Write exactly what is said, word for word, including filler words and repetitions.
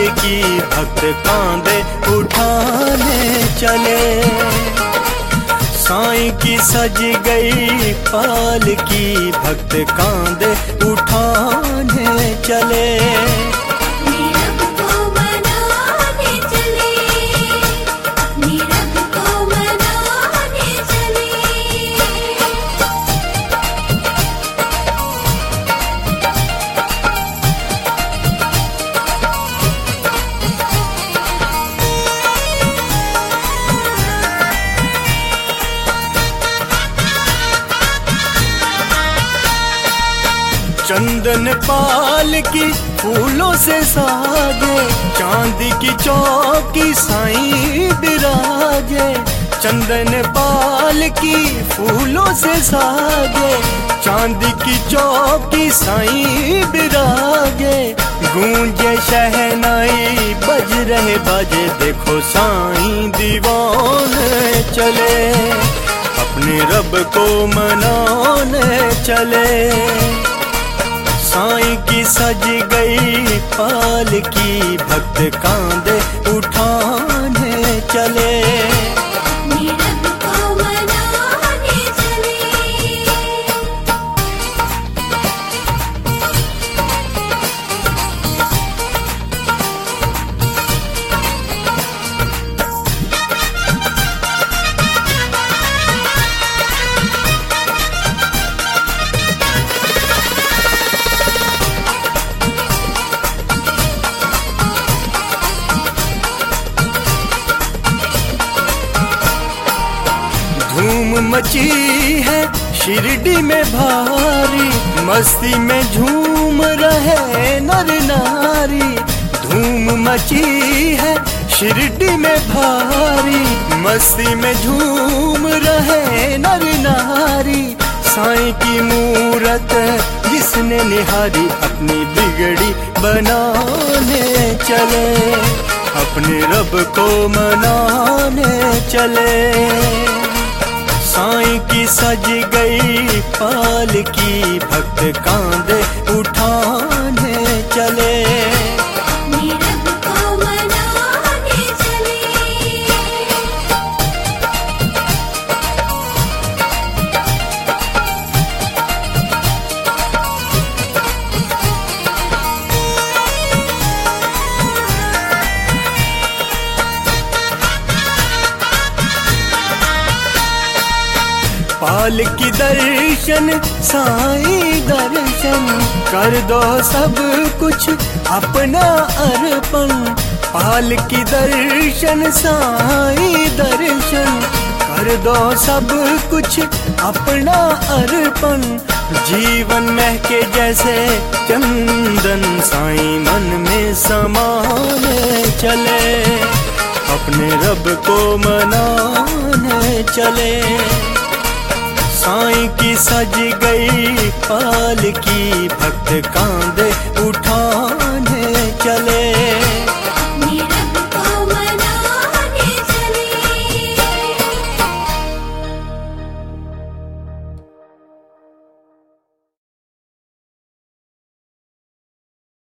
पालकी भक्त कांधे उठाने चले। साईं की सज गई पालकी भक्त कांधे उठाने चले। चंदन पालकी फूलों से साजे, चांदी की चौकी साईं बिराजे। चंदन पालकी फूलों से साजे, चांदी की चौकी साईं बिराजे। गूंजे शहनाई बज रहे बाजे, देखो साईं दीवाने चले, अपने रब को मनाने चले। साईं की सज गई पालकी भक्त कांधे उठाने चले। धूम मची है शिरडी में भारी, मस्ती में झूम रहे नर नारी। धूम मची है शिरडी में भारी, मस्ती में झूम रहे नर नारी। साईं की मूरत जिसने निहारी, अपनी बिगड़ी बनाने चले, अपने रब को मनाने चले। साईं की सज गई पालकी भक्त कांधे उठाने चले। पालकी दर्शन साईं दर्शन, कर दो सब कुछ अपना अर्पण। पालकी दर्शन साईं दर्शन, कर दो सब कुछ अपना अर्पण। जीवन महके जैसे चंदन, साईं मन में समाने चले, अपने रब को मनाने चले। साईं की सज गई पालकी भक्त कांधे उठाने चले।